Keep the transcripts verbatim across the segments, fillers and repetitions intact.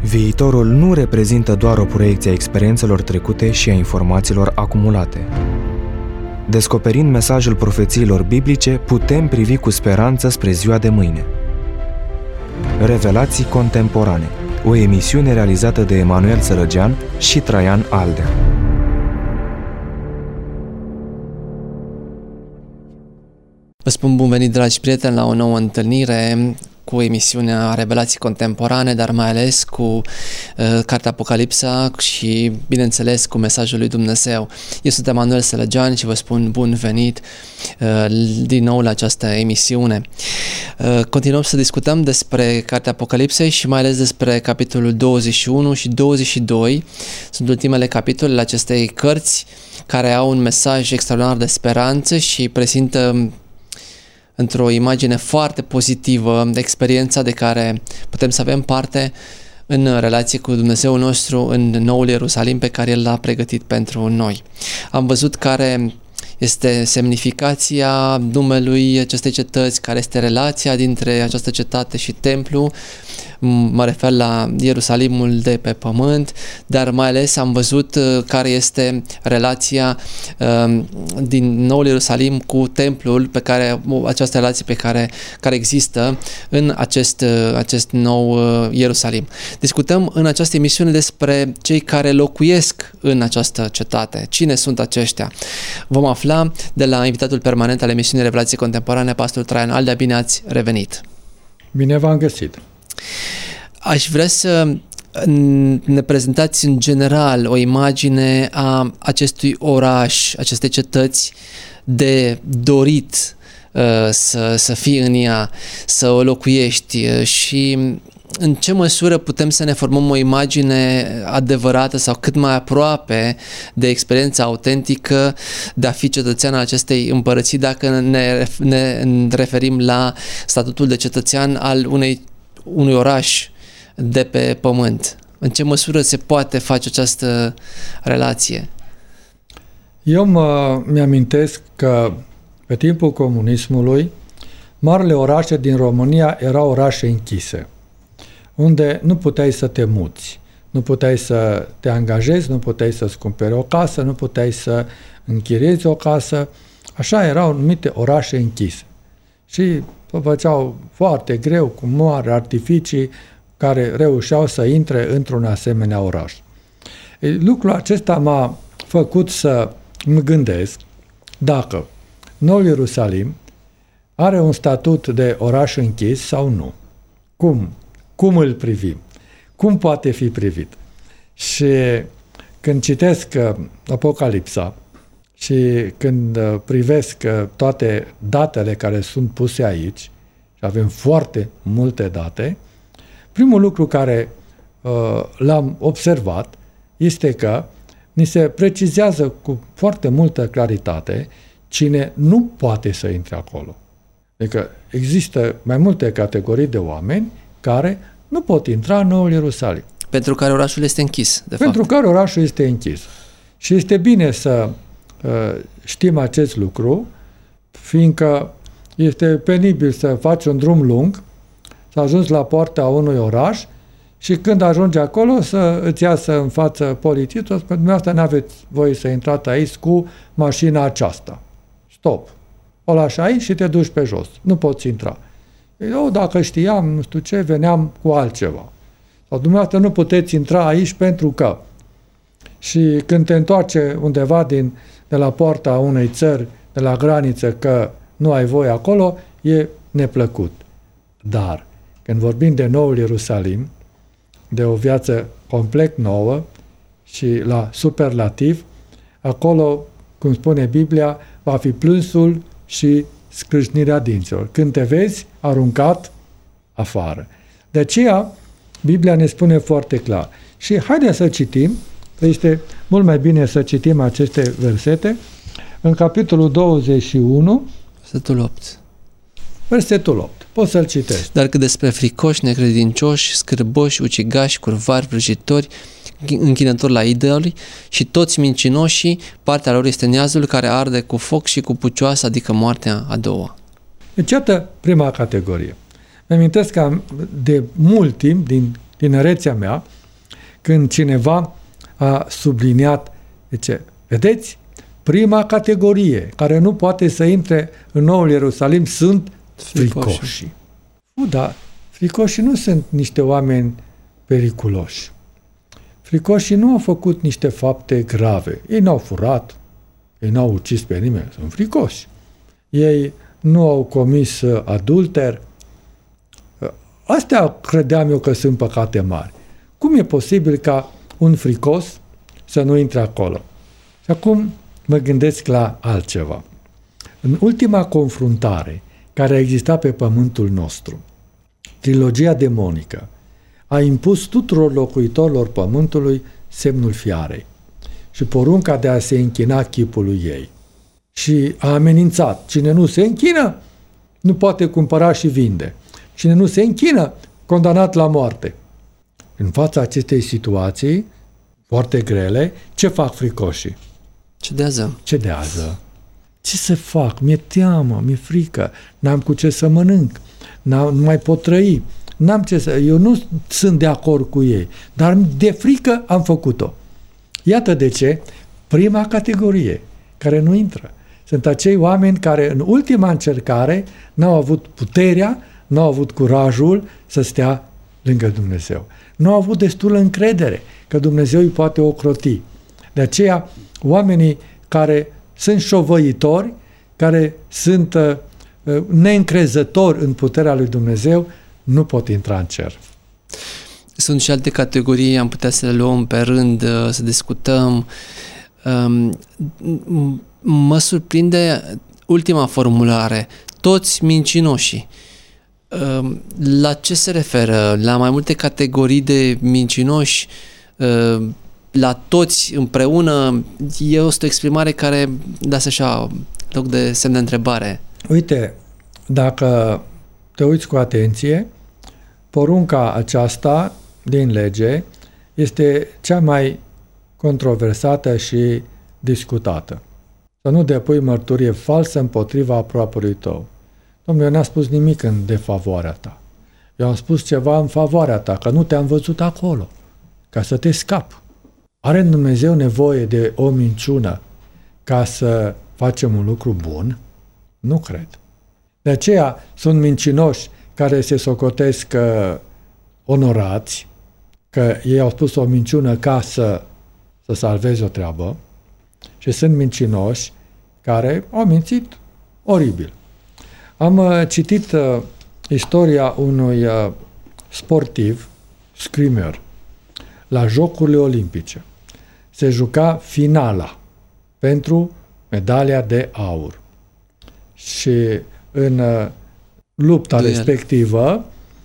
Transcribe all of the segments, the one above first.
Viitorul nu reprezintă doar o proiecție a experiențelor trecute și a informațiilor acumulate. Descoperind mesajul profețiilor biblice, putem privi cu speranță spre ziua de mâine. Revelații contemporane, o emisiune realizată de Emanuel Sărăgean și Traian Aldea. Vă spun bun venit, dragi prieteni, la o nouă întâlnire cu emisiunea Revelații Contemporane, dar mai ales cu uh, Cartea Apocalipsa și, bineînțeles, cu mesajul lui Dumnezeu. Eu sunt Emanuel Sărăgean și vă spun bun venit uh, din nou la această emisiune. Uh, continuăm să discutăm despre Cartea Apocalipsei și mai ales despre capitolul douăzeci și unu și douăzeci și doi. Sunt ultimele capitolele acestei cărți care au un mesaj extraordinar de speranță și prezintă într-o imagine foarte pozitivă experiența de care putem să avem parte în relație cu Dumnezeul nostru în noul Ierusalim pe care El l-a pregătit pentru noi. Am văzut care este semnificația numelui acestei cetăți, care este relația dintre această cetate și templu. Mă refer la Ierusalimul de pe pământ, dar mai ales am văzut care este relația uh, din noul Ierusalim cu templul, pe care, această relație pe care, care există în acest, acest nou uh, Ierusalim. Discutăm în această emisiune despre cei care locuiesc în această cetate. Cine sunt aceștia? Vom afla de la invitatul permanent al emisiunii Revelații Contemporane, pastorul Traian Aldea. Bine ați revenit! Bine v-am găsit! Aș vrea să ne prezentați în general o imagine a acestui oraș, acestei cetăți de dorit uh, să, să fii în ea, să o locuiești și în ce măsură putem să ne formăm o imagine adevărată sau cât mai aproape de experiența autentică de a fi cetățean al acestei împărății, dacă ne, ne referim la statutul de cetățean al unei, unui oraș de pe pământ. În ce măsură se poate face această relație? Eu mă, mi-amintesc că pe timpul comunismului marile orașe din România erau orașe închise, unde nu puteai să te muți, nu puteai să te angajezi, nu puteai să-ți cumperi o casă, nu puteai să închiriezi o casă. Așa erau numite orașe închise. Și făceau foarte greu, cu mari artificii, care reușeau să intre într-un asemenea oraș. Lucrul acesta m-a făcut să mă gândesc dacă Noul Ierusalim are un statut de oraș închis sau nu. Cum? Cum îl privim? Cum poate fi privit? Și când citesc Apocalipsa și când privesc toate datele care sunt puse aici, și avem foarte multe date, primul lucru care uh, l-am observat este că ni se precizează cu foarte multă claritate cine nu poate să intre acolo. Adică există mai multe categorii de oameni care nu pot intra în Noul Ierusalim. Pentru care orașul este închis, de Pentru fapt. care orașul este închis. Și este bine să uh, știm acest lucru, fiindcă este penibil să faci un drum lung, să ajungi la poarta unui oraș și când ajungi acolo să îți iasă în față polițistul, că dumneavoastră nu aveți voie să intrați aici cu mașina aceasta. Stop! O lași aici și te duci pe jos. Nu poți intra. Eu, dacă știam, nu știu ce, veneam cu altceva. Sau dumneavoastră nu puteți intra aici pentru că. Și când te întoarce undeva din, de la poarta unei țări, de la graniță, că nu ai voie acolo, e neplăcut. Dar când vorbim de Noul Ierusalim, de o viață complet nouă și la superlativ, acolo, cum spune Biblia, va fi plânsul și scrâșnirea dinților. Când te vezi aruncat afară. De aceea, Biblia ne spune foarte clar. Și haideți să citim, este mult mai bine să citim aceste versete, în capitolul douăzeci și unu, versetul opt. Versetul opt. Poți să-l citești. Dar cât despre fricoși, necredincioși, scârboși, ucigași, curvari, vrăjitori, închinători la idoli și toți mincinoșii, partea lor este neazul care arde cu foc și cu pucioasă, adică moartea a doua. Deci, iată prima categorie. Mi-amintesc că de mult timp, din tinerețea mea, când cineva a subliniat, zice, vedeți, prima categorie care nu poate să intre în Noul Ierusalim sunt fricoșii. Nu, dar fricoșii nu sunt niște oameni periculoși. Fricoșii nu au făcut niște fapte grave. Ei n-au furat, ei n-au ucis pe nimeni, sunt fricoși. Ei nu au comis adulter. Astea credeam eu că sunt păcate mari. Cum e posibil ca un fricos să nu intre acolo? Și acum mă gândesc la altceva. În ultima confruntare care a existat pe pământul nostru, trilogia demonică a impus tuturor locuitorilor pământului semnul fiarei și porunca de a se închina chipului ei. Și a amenințat, cine nu se închină, nu poate cumpăra și vinde. Cine nu se închină, condamnat la moarte. În fața acestei situații foarte grele, ce fac fricoșii? Cedează. Cedează. Ce să fac? Mi-e teamă, mi-e frică, n-am cu ce să mănânc, n-am, nu mai pot trăi, n-am ce să... Eu nu sunt de acord cu ei, dar de frică am făcut-o. Iată de ce prima categorie care nu intră sunt acei oameni care în ultima încercare n-au avut puterea, n-au avut curajul să stea lângă Dumnezeu. Nu au avut destulă încredere că Dumnezeu îi poate ocroti. De aceea, oamenii care sunt șovăitori, care sunt uh, neîncrezători în puterea lui Dumnezeu, nu pot intra în cer. Sunt și alte categorii, am putea să le luăm pe rând, să discutăm. Mă surprinde ultima formulare, toți mincinoșii. La ce se referă? La mai multe categorii de mincinoși? La toți împreună? Este o exprimare care lasă așa loc de semn de întrebare. Uite, dacă te uiți cu atenție, porunca aceasta din lege este cea mai controversată și discutată. Să nu depui mărturie falsă împotriva aproapelui tău. Domnul, eu n-am spus nimic în defavoarea ta. Eu am spus ceva în favoarea ta, că nu te-am văzut acolo, ca să te scap. Are Dumnezeu nevoie de o minciună ca să facem un lucru bun? Nu cred. De aceea sunt mincinoși care se socotesc uh, onorați, că ei au spus o minciună ca să, să salveze o treabă, și sunt mincinoși care au mințit oribil. Am uh, citit uh, istoria unui uh, sportiv, screamer, la Jocurile Olimpice. Se juca finala pentru medalia de aur. Și în uh, lupta Duel. respectivă,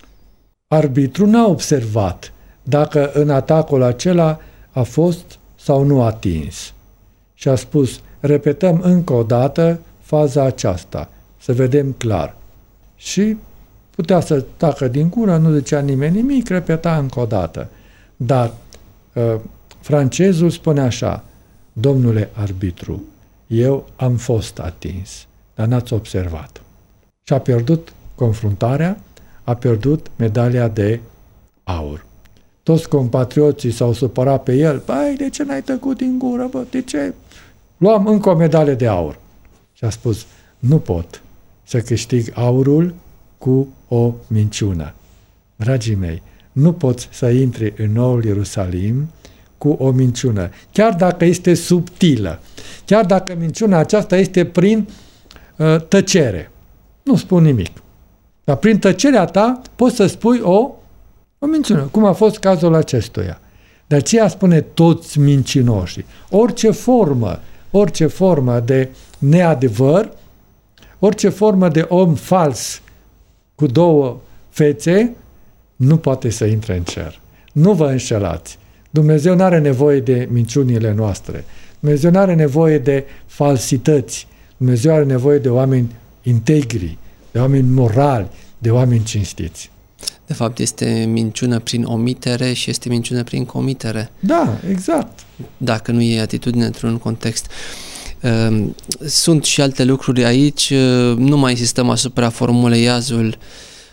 arbitru n-a observat dacă în atacul acela a fost sau nu atins. Și a spus, repetăm încă o dată faza aceasta, să vedem clar. Și putea să tacă din gură, nu zicea nimeni nimic, repeta încă o dată. Dar uh, francezul spune așa, domnule arbitru, eu am fost atins, dar n-ați observat. Și a pierdut confruntarea, a pierdut medalia de aur. Toți compatrioții s-au supărat pe el. Băi, de ce n-ai tăcut din gură, bă? De ce? Luam încă o medalie de aur. Și a spus, nu pot să câștig aurul cu o minciună. Dragii mei, nu poți să intri în Noul Ierusalim cu o minciună. Chiar dacă este subtilă. Chiar dacă minciuna aceasta este prin uh, tăcere. Nu spun nimic. Dar prin tăcerea ta poți să spui o, o minciună, cum a fost cazul acestuia. De aceea spune toți mincinoșii. Orice formă, orice formă de neadevăr, orice formă de om fals cu două fețe, nu poate să intre în cer. Nu vă înșelați. Dumnezeu nu are nevoie de minciunile noastre. Dumnezeu nu are nevoie de falsități. Dumnezeu are nevoie de oameni integri, de oameni morali, de oameni cinstiți. De fapt, este minciună prin omitere și este minciună prin comitere. Da, exact. Dacă nu e atitudine într-un context. Sunt și alte lucruri aici. Nu mai insistăm asupra formulei iazul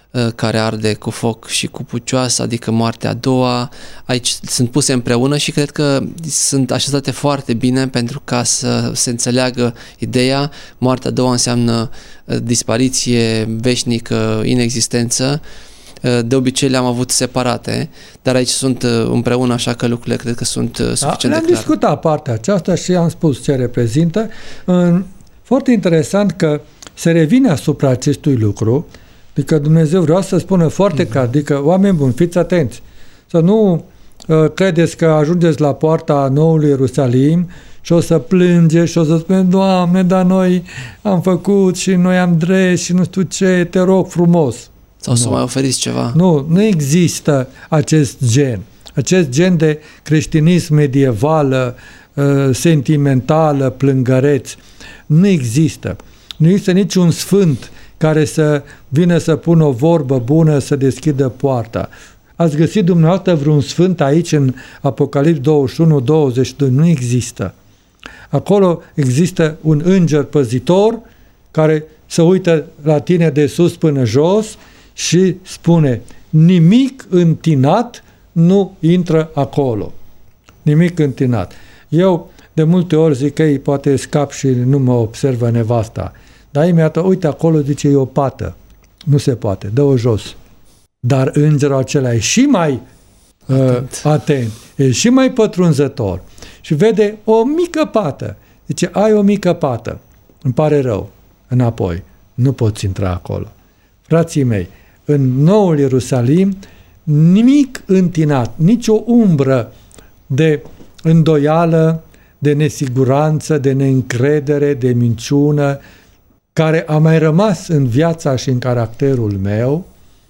care arde cu foc și cu pucioasă, adică moartea a doua. Aici sunt puse împreună și cred că sunt așezate foarte bine pentru ca să se înțeleagă ideea. Moartea a doua înseamnă dispariție veșnică, inexistență. De obicei le-am avut separate, dar aici sunt împreună, așa că lucrurile cred că sunt suficient da, de clare. Le-am discutat partea aceasta și am spus ce reprezintă. Foarte interesant că se revine asupra acestui lucru, adică Dumnezeu vrea să spună foarte clar, adică oameni buni, fiți atenți, să nu uh, credeți că ajungeți la poarta noului Ierusalim și o să plângeți și o să spuneți, Doamne, dar noi am făcut și noi am drept și nu știu ce, te rog frumos. Sau să mai oferiți ceva. Nu, nu există acest gen. Acest gen de creștinism medieval, uh, sentimental, plângăreț, nu există. Nu există niciun sfânt care să vină să pună o vorbă bună, să deschidă poarta. Ați găsit dumneavoastră vreun sfânt aici în Apocalips douăzeci și unu douăzeci și doi? Nu există. Acolo există un înger păzitor care se uită la tine de sus până jos și spune, nimic întinat nu intră acolo. Nimic întinat. Eu de multe ori zic că ei poate scap și nu mă observă nevasta. Dar imediat, uite acolo, zice, e o pată. Nu se poate, dă-o jos. Dar îngerul acela e și mai atent. Uh, atent, e și mai pătrunzător. Și vede o mică pată. Zice, ai o mică pată. Îmi pare rău. Înapoi. Nu poți intra acolo. Frații mei, în noul Ierusalim, nimic întinat, nicio umbră de îndoială, de nesiguranță, de neîncredere, de minciună, care a mai rămas în viața și în caracterul meu,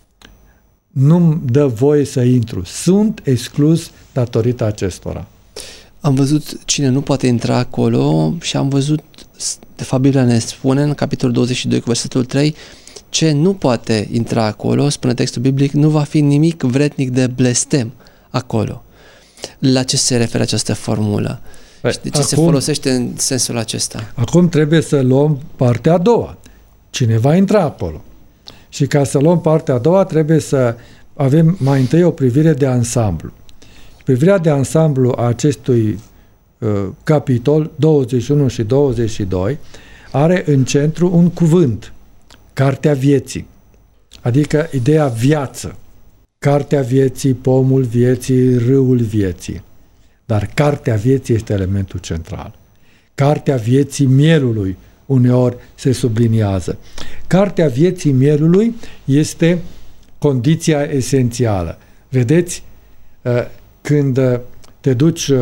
nu-mi dă voie să intru. Sunt exclus datorită acestora. Am văzut cine nu poate intra acolo și am văzut, de fapt Biblia ne spune în capitolul douăzeci și doi cu versetul trei, ce nu poate intra acolo, spune textul biblic, nu va fi nimic vrednic de blestem acolo. La ce se referă această formulă? Păi, și de ce acum, se folosește în sensul acesta? Acum trebuie să luăm partea a doua. Cine va intra acolo? Și ca să luăm partea a doua trebuie să avem mai întâi o privire de ansamblu. Privirea de ansamblu a acestui uh, capitol douăzeci și unu și douăzeci și doi are în centru un cuvânt, cartea vieții, adică ideea viață. Cartea vieții, pomul vieții, râul vieții. Dar cartea vieții este elementul central. Cartea vieții mielului uneori se subliniază. Cartea vieții mielului este condiția esențială. Vedeți, când te duci,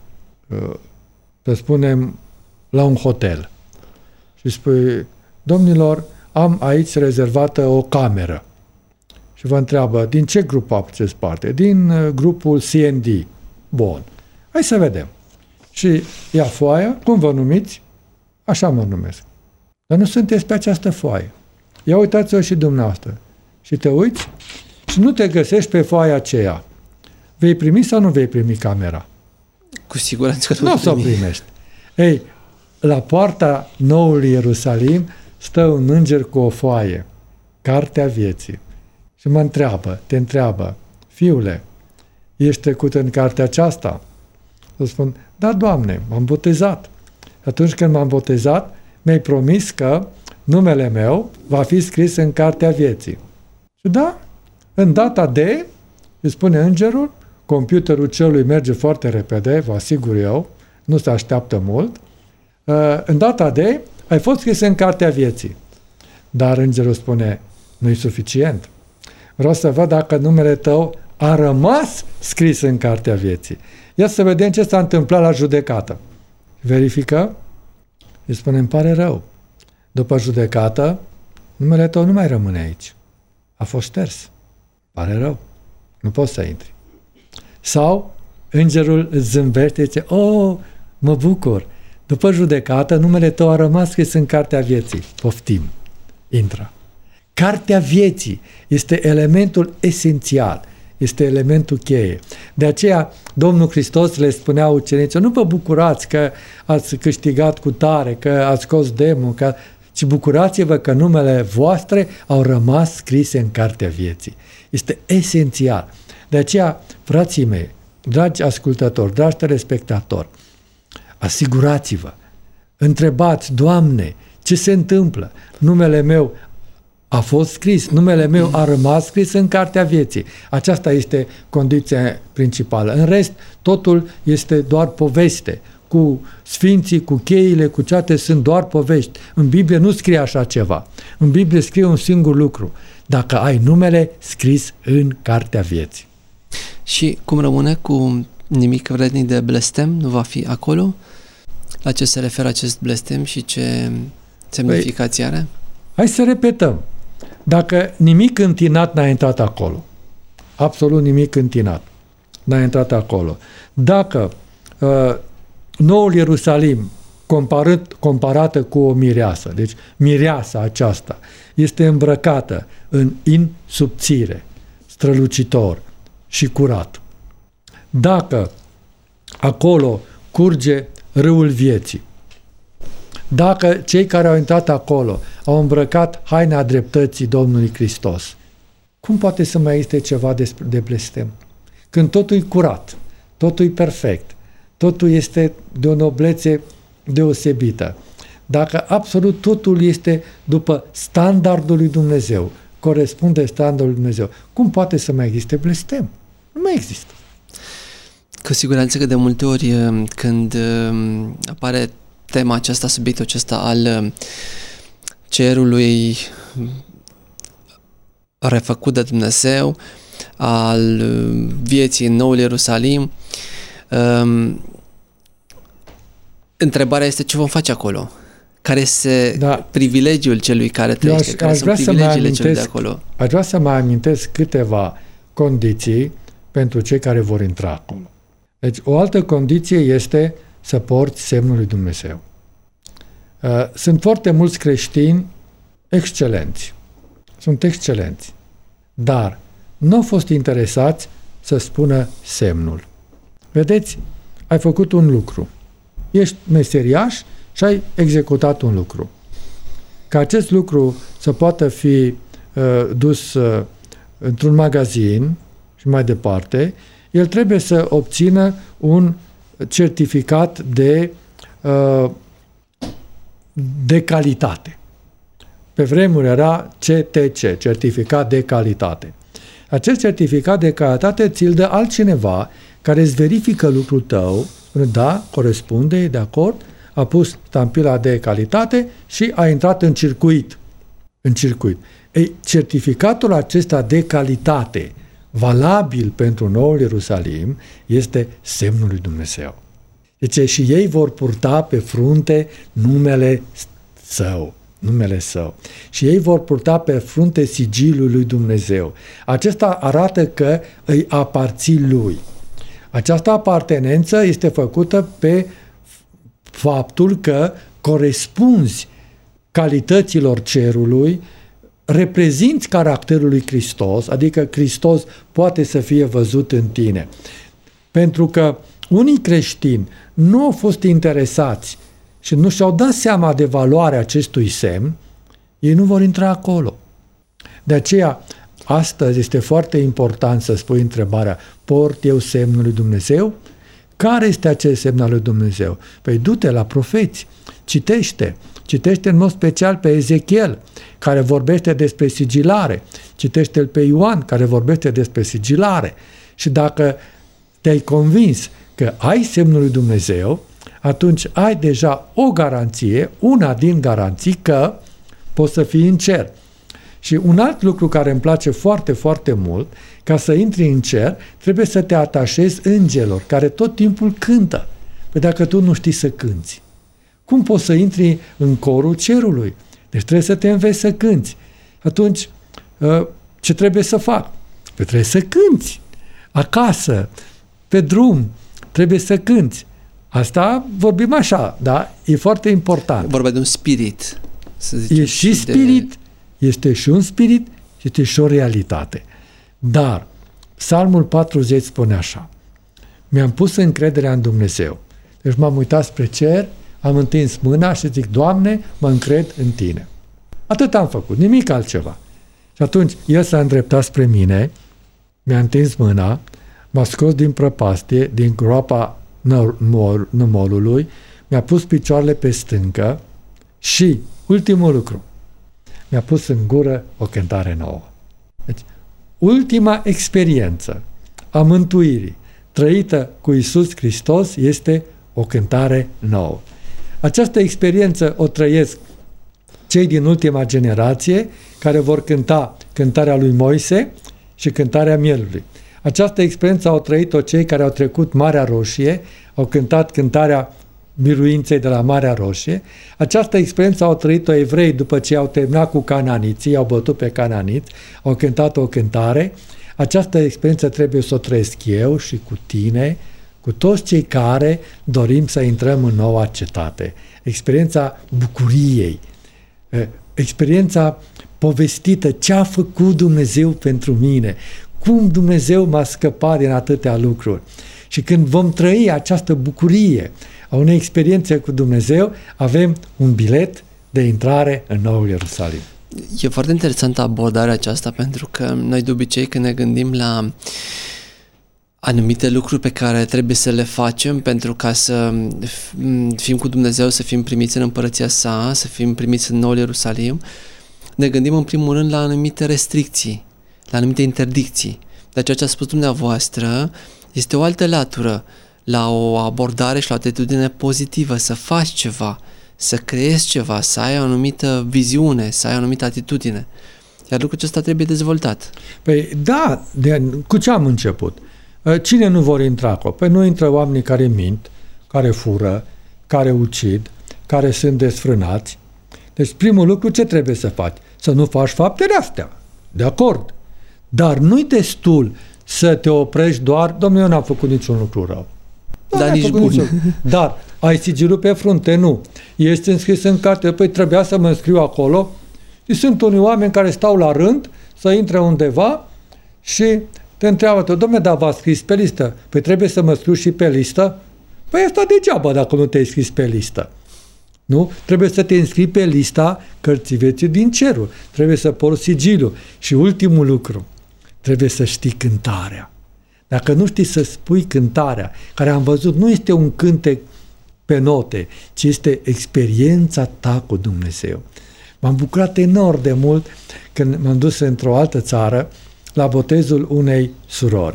să spunem, la un hotel și spui, domnilor, am aici rezervată o cameră. Și vă întreabă, din ce grup faceți parte? Din grupul C and D. Bun. Hai să vedem. Și ia foaia, cum vă numiți? Așa mă numesc. Dar nu sunteți pe această foaie. Ia uitați-o și dumneavoastră. Și te uiți și nu te găsești pe foaia aceea. Vei primi sau nu vei primi camera? Cu siguranță că nu o să o primești. Ei, la poarta noului Ierusalim stă un înger cu o foaie, cartea vieții. Și mă întreabă, te întreabă, fiule, ești trecut în cartea aceasta? Să spun, da, Doamne, m-am botezat. Atunci când m-am botezat, mi-ai promis că numele meu va fi scris în cartea vieții. Și da, în data de, îi spune îngerul, computerul celui merge foarte repede, vă asigur eu, nu se așteaptă mult, în data de, ai fost scris în cartea vieții. Dar îngerul spune, nu-i suficient. Vreau să văd dacă numele tău a rămas scris în cartea vieții. Ia să vedem ce s-a întâmplat la judecată. Verifică, îi spune, îmi pare rău. După judecată, numele tău nu mai rămâne aici. A fost șters. Pare rău. Nu poți să intri. Sau îngerul îți zâmbește, zice, oh, mă bucur. După judecată, numele tău a rămas scris în cartea vieții. Poftim. Intră. Cartea vieții este elementul esențial, este elementul cheie. De aceea, Domnul Hristos le spunea ucenicilor, nu vă bucurați că ați câștigat cu tare, că ați scos demon, că... ci și bucurați-vă că numele voastre au rămas scrise în cartea vieții. Este esențial. De aceea, frații mei, dragi ascultători, dragi telespectatori, asigurați-vă, întrebați, Doamne, ce se întâmplă? Numele meu a fost scris, numele meu a rămas scris în cartea vieții. Aceasta este condiția principală. În rest, totul este doar poveste. Cu sfinții, cu cheile, cu ceate sunt doar povești. În Biblie nu scrie așa ceva. În Biblie scrie un singur lucru. Dacă ai numele scris în cartea vieții. Și cum rămâne cu nimic vrednic de blestem? Nu va fi acolo? La ce se referă acest blestem și ce semnificație are? Hai să repetăm. Dacă nimic întinat n-a intrat acolo, absolut nimic întinat n-a intrat acolo, dacă uh, noul Ierusalim comparat, comparată cu o mireasă, deci mireasa aceasta este îmbrăcată în in subțire, strălucitor și curat, dacă acolo curge râul vieții, dacă cei care au intrat acolo au îmbrăcat haina dreptății Domnului Hristos, cum poate să mai existe ceva de, de blestem? Când totul e curat, totul e perfect, totul este de o noblețe deosebită, dacă absolut totul este după standardul lui Dumnezeu, corespunde standardul lui Dumnezeu, cum poate să mai existe blestem? Nu mai există. Cu siguranță că de multe ori când apare tema aceasta, subiectul acesta al cerului refăcut de Dumnezeu, al vieții în noul Ierusalim, um, întrebarea este ce vom face acolo? Care este da. privilegiul celui care trăiește? Aș, care aș sunt privilegiile celui de acolo? Aș vrea să mai amintesc câteva condiții pentru cei care vor intra acolo. Deci o altă condiție este să porți semnul lui Dumnezeu. Sunt foarte mulți creștini excelenți. Sunt excelenți. Dar nu au fost interesați să spună semnul. Vedeți, ai făcut un lucru. Ești meseriaș și ai executat un lucru. Ca acest lucru să poată fi uh, dus uh, într-un magazin și mai departe, el trebuie să obțină un certificat de uh, de calitate. Pe vremuri era C T C, certificat de calitate. Acest certificat de calitate ți-l dă altcineva care îți verifică lucrul tău, spune, da, corespunde, e de acord, a pus stampila de calitate și a intrat în circuit. În circuit. Ei, certificatul acesta de calitate, valabil pentru noul Ierusalim, este semnul lui Dumnezeu. Deci și ei vor purta pe frunte numele său, numele său. Și ei vor purta pe frunte sigiliul lui Dumnezeu. Acesta arată că îi aparții lui. Această apartenență este făcută pe faptul că corespunzi calităților cerului, reprezinți caracterul lui Hristos, adică Hristos poate să fie văzut în tine. Pentru că unii creștini nu au fost interesați și nu și-au dat seama de valoarea acestui semn, ei nu vor intra acolo. De aceea, astăzi este foarte important să spui întrebarea, port eu semnul lui Dumnezeu? Care este acest semn al lui Dumnezeu? Păi du-te la profeți, citește, citește în mod special pe Ezechiel, care vorbește despre sigilare, citește-l pe Ioan, care vorbește despre sigilare. Și dacă te-ai convins că ai semnul lui Dumnezeu, atunci ai deja o garanție, una din garanții că poți să fii în cer. Și un alt lucru care îmi place foarte, foarte mult, ca să intri în cer, trebuie să te atașezi îngerilor, care tot timpul cântă. Păi dacă tu nu știi să cânți, cum poți să intri în corul cerului? Deci trebuie să te înveți să cânți. Atunci, ce trebuie să fac? Păi trebuie să cânți. Acasă, pe drum, trebuie să cânți. Asta vorbim așa, da? E foarte important. Vorba de un spirit. Să zicem, e și spirit, de... este și un spirit și este și o realitate. Dar Psalmul patruzeci spune așa: mi-am pus încrederea în Dumnezeu. Deci m-am uitat spre cer, am întins mâna și zic, Doamne, mă încred în Tine. Atât am făcut, nimic altceva. Și atunci el s-a îndreptat spre mine, mi-a întins mâna, m-a scos din prăpastie, din groapa nămolului, mi-a pus picioarele pe stâncă și, ultimul lucru, mi-a pus în gură o cântare nouă. Deci, ultima experiență a mântuirii trăită cu Iisus Hristos este o cântare nouă. Această experiență o trăiesc cei din ultima generație care vor cânta cântarea lui Moise și cântarea mielului. Această experiență au trăit-o cei care au trecut Marea Roșie, au cântat cântarea biruinței de la Marea Roșie. Această experiență au trăit-o evrei după ce au terminat cu cananiții, au bătut pe cananiți, au cântat o cântare. Această experiență trebuie să o trăiesc eu și cu tine, cu toți cei care dorim să intrăm în noua cetate. Experiența bucuriei, experiența povestită, ce a făcut Dumnezeu pentru mine, cum Dumnezeu m-a scăpat din atâtea lucruri. Și când vom trăi această bucurie a unei experiențe cu Dumnezeu, avem un bilet de intrare în Noul Ierusalim. E foarte interesantă abordarea aceasta, pentru că noi de obicei când ne gândim la anumite lucruri pe care trebuie să le facem pentru ca să fim cu Dumnezeu, să fim primiți în împărăția sa, să fim primiți în Noul Ierusalim, ne gândim în primul rând la anumite restricții, la anumite interdicții. Dar ceea ce a spus dumneavoastră este o altă latură, la o abordare și la o atitudine pozitivă, să faci ceva, să creezi ceva, să ai o anumită viziune, să ai o anumită atitudine. Iar lucrul acesta trebuie dezvoltat. Păi da, de, cu ce am început? Cine nu vor intra acolo? Păi nu intră oamenii care mint, care fură, care ucid, care sunt desfrânați. Deci primul lucru ce trebuie să faci? Să nu faci faptele astea. De acord. Dar nu-i destul să te oprești doar, domnule, eu n-am făcut niciun lucru rău. Dar nici bun. Niciun. Dar ai sigilul pe frunte? Nu. Ești înscris în carte? Păi trebuia să mă înscriu acolo. Și sunt unii oameni care stau la rând să intre undeva și te întreabă, domnule, dar v-ați scris pe listă? Păi trebuie să mă scriu și pe listă? Păi asta degeaba dacă nu te-ai scris pe listă. Nu? Trebuie să te înscrii pe lista cărții vieții din cerul. Trebuie să porți sigilul. Și ultimul lucru, trebuie să știi cântarea. Dacă nu știi să spui cântarea, care am văzut, nu este un cântec pe note, ci este experiența ta cu Dumnezeu. M-am bucurat enorm de mult când m-am dus într-o altă țară la botezul unei surori.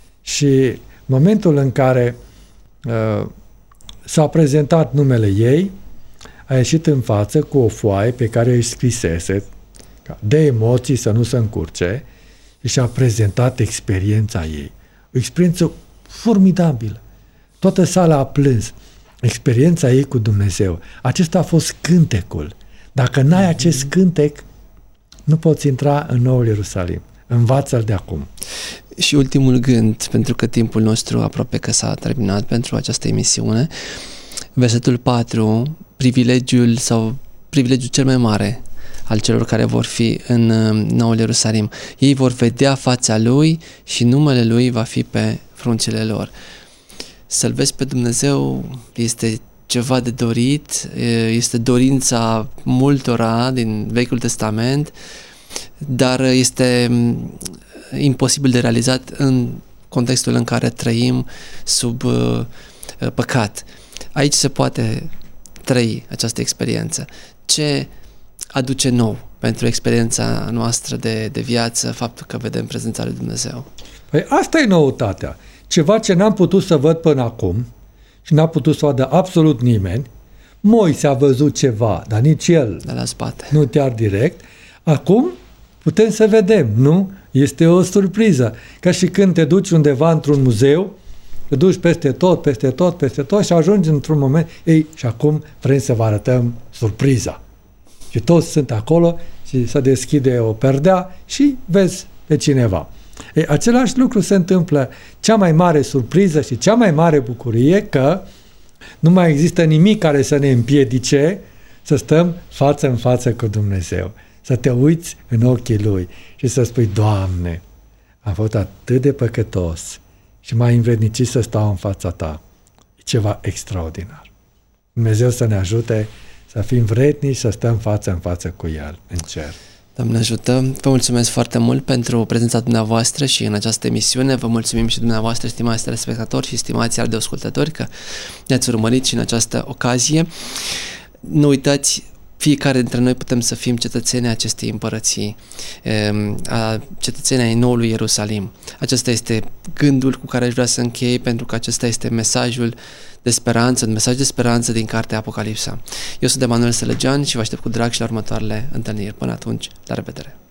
Și momentul în care uh, s-a prezentat numele ei, a ieșit în față cu o foaie pe care își scrisese, de emoții să nu se încurce, și a prezentat experiența ei. O experiență formidabilă. Toată sala a plâns. Experiența ei cu Dumnezeu. Acesta a fost cântecul. Dacă n-ai acest cântec, nu poți intra în Noul Ierusalim. Învață-l de acum. Și ultimul gând, pentru că timpul nostru aproape că s-a terminat pentru această emisiune, versetul patru, privilegiul sau privilegiul cel mai mare al celor care vor fi în Noul Ierusalim. Ei vor vedea fața Lui și numele Lui va fi pe frunțile lor. Să-L vezi pe Dumnezeu este ceva de dorit, este dorința multora din Vechiul Testament, dar este imposibil de realizat în contextul în care trăim sub uh, păcat. Aici se poate trăi această experiență. Ce aduce nou pentru experiența noastră de, de viață faptul că vedem prezența lui Dumnezeu? Păi asta e noutatea. Ceva ce n-am putut să văd până acum și n-a putut să vadă absolut nimeni. Moise a văzut ceva, dar nici el de la spate. Nu chiar direct. Acum putem să vedem, nu? Este o surpriză. Ca și când te duci undeva într-un muzeu, te duci peste tot, peste tot, peste tot și ajungi într-un moment, ei, și acum vrem să vă arătăm surpriza. Și toți sunt acolo și se deschide o perdea și vezi pe cineva. Ei, același lucru se întâmplă, cea mai mare surpriză și cea mai mare bucurie că nu mai există nimic care să ne împiedice să stăm față în față cu Dumnezeu, să te uiți în ochii Lui și să spui, Doamne, am fost atât de păcătos și m-ai învrednicit să stau în fața Ta. E ceva extraordinar. Dumnezeu să ne ajute să fim vrednici, să stăm față în față cu El în cer. Doamne ajută! Vă mulțumesc foarte mult pentru prezența dumneavoastră și în această emisiune. Vă mulțumim și dumneavoastră, stimați telespectatori și stimați radioascultători, că ne-ați urmărit și în această ocazie. Nu uitați, fiecare dintre noi putem să fim cetățenii acestei împărății, a cetățenii ai noului Ierusalim. Acesta este gândul cu care aș vrea să închei, pentru că acesta este mesajul de speranță, un mesaj de speranță din cartea Apocalipsa. Eu sunt Emanuel Selegean și vă aștept cu drag și la următoarele întâlniri. Până atunci, la revedere!